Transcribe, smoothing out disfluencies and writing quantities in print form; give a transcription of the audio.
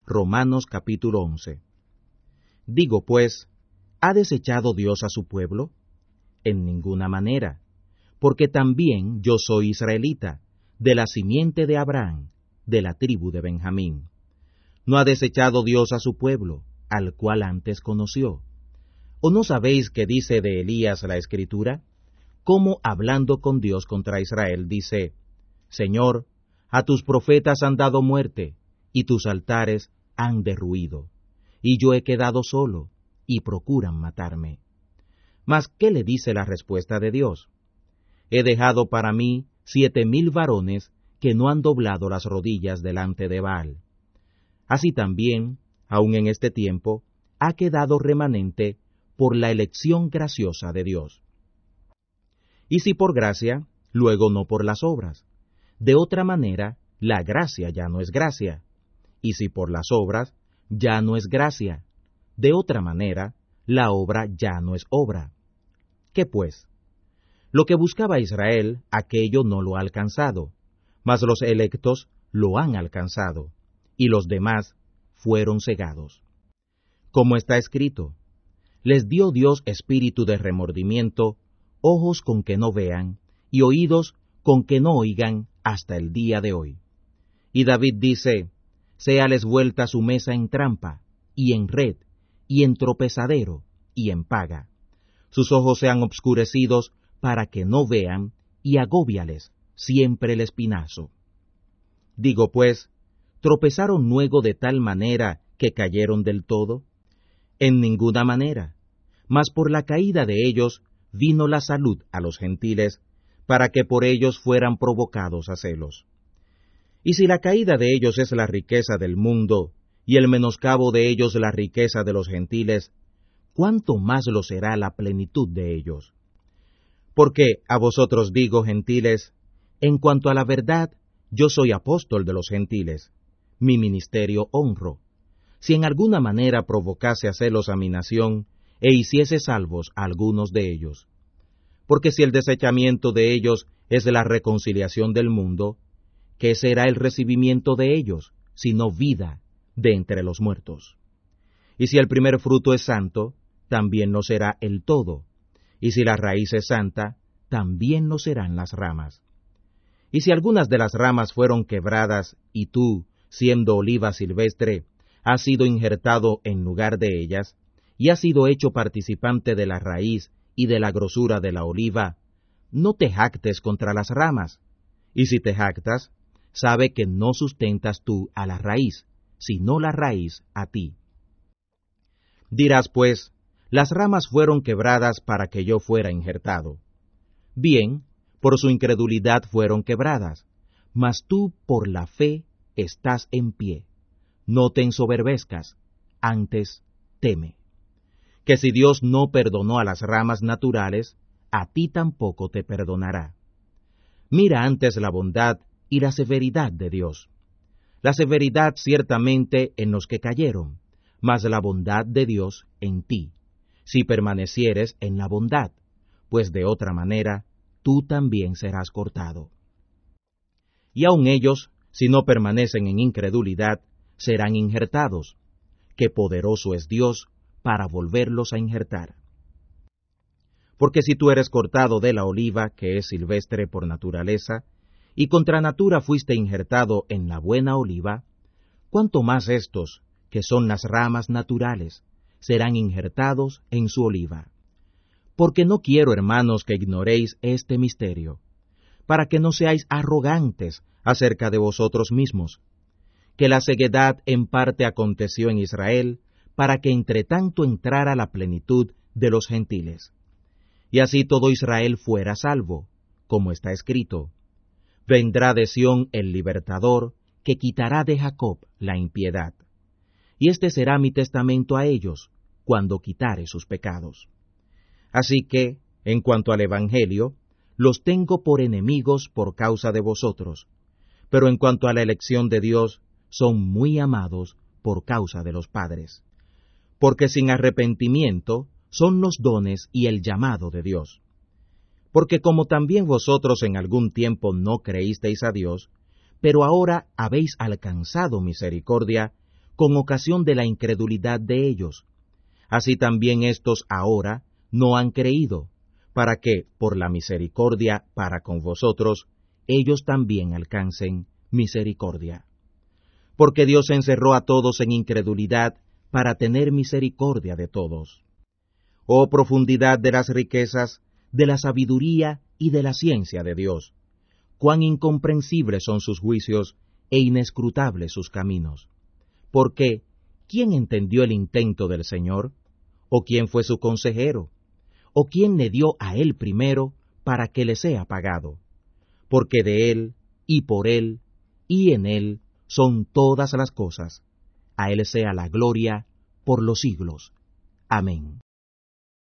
Romanos capítulo 11. Digo pues, ¿ha desechado Dios a su pueblo? En ninguna manera, porque también yo soy israelita, de la simiente de Abraham, de la tribu de Benjamín. ¿No ha desechado Dios a su pueblo, al cual antes conoció? ¿O no sabéis qué dice de Elías la Escritura? Cómo hablando con Dios contra Israel dice, Señor, a tus profetas han dado muerte, y tus altares han derruido, y yo he quedado solo, y procuran matarme. Mas, ¿qué le dice la respuesta de Dios? He dejado para mí 7,000 varones que no han doblado las rodillas delante de Baal. Así también, aun en este tiempo, ha quedado remanente por la elección graciosa de Dios. Y si por gracia, luego no por las obras. De otra manera, la gracia ya no es gracia. Y si por las obras, ya no es gracia. De otra manera, la obra ya no es obra. ¿Qué pues? Lo que buscaba Israel, aquello no lo ha alcanzado, mas los electos lo han alcanzado, y los demás fueron cegados. Como está escrito, les dio Dios espíritu de remordimiento, ojos con que no vean, y oídos con que no oigan hasta el día de hoy. Y David dice, séales vuelta su mesa en trampa, y en red, y en tropezadero, y en paga. Sus ojos sean obscurecidos para que no vean, y agóbiales siempre el espinazo. Digo pues, ¿tropezaron luego de tal manera que cayeron del todo? En ninguna manera, mas por la caída de ellos vino la salud a los gentiles, para que por ellos fueran provocados a celos. Y si la caída de ellos es la riqueza del mundo, y el menoscabo de ellos la riqueza de los gentiles, ¿cuánto más lo será la plenitud de ellos? Porque a vosotros digo, gentiles, en cuanto a la verdad, yo soy apóstol de los gentiles, mi ministerio honro, si en alguna manera provocase a celos a mi nación, e hiciese salvos a algunos de ellos. Porque si el desechamiento de ellos es la reconciliación del mundo, ¿qué será el recibimiento de ellos, sino vida de entre los muertos? Y si el primer fruto es santo, también lo será el todo, y si la raíz es santa, también lo serán las ramas. Y si algunas de las ramas fueron quebradas, y tú, siendo oliva silvestre, has sido injertado en lugar de ellas, y has sido hecho participante de la raíz y de la grosura de la oliva, no te jactes contra las ramas. Y si te jactas, sabe que no sustentas tú a la raíz, sino la raíz a ti. Dirás pues, las ramas fueron quebradas para que yo fuera injertado. Bien, por su incredulidad fueron quebradas, mas tú por la fe estás en pie. No te ensoberbezcas, antes teme. Que si Dios no perdonó a las ramas naturales, a ti tampoco te perdonará. Mira antes la bondad y la severidad de Dios. La severidad ciertamente en los que cayeron, mas la bondad de Dios en ti, si permanecieres en la bondad, pues de otra manera tú también serás cortado. Y aun ellos, si no permanecen en incredulidad, serán injertados, que poderoso es Dios para volverlos a injertar. Porque si tú eres cortado de la oliva, que es silvestre por naturaleza, y contra natura fuiste injertado en la buena oliva, ¿cuánto más estos, que son las ramas naturales, serán injertados en su oliva? Porque no quiero, hermanos, que ignoréis este misterio, para que no seáis arrogantes acerca de vosotros mismos, que la ceguedad en parte aconteció en Israel, para que entre tanto entrara la plenitud de los gentiles. Y así todo Israel fuera salvo, como está escrito, vendrá de Sión el libertador, que quitará de Jacob la impiedad. Y este será mi testamento a ellos, cuando quitare sus pecados. Así que, en cuanto al Evangelio, los tengo por enemigos por causa de vosotros, pero en cuanto a la elección de Dios, son muy amados por causa de los padres. Porque sin arrepentimiento son los dones y el llamado de Dios. Porque como también vosotros en algún tiempo no creísteis a Dios, pero ahora habéis alcanzado misericordia, con ocasión de la incredulidad de ellos. Así también éstos ahora no han creído, para que, por la misericordia para con vosotros, ellos también alcancen misericordia. Porque Dios encerró a todos en incredulidad para tener misericordia de todos. Oh profundidad de las riquezas, de la sabiduría y de la ciencia de Dios! Cuán incomprensibles son sus juicios e inescrutables sus caminos. Porque, ¿quién entendió el intento del Señor? ¿O quién fue su consejero? ¿O quién le dio a él primero para que le sea pagado? Porque de él, y por él, y en él son todas las cosas. A él sea la gloria por los siglos. Amén.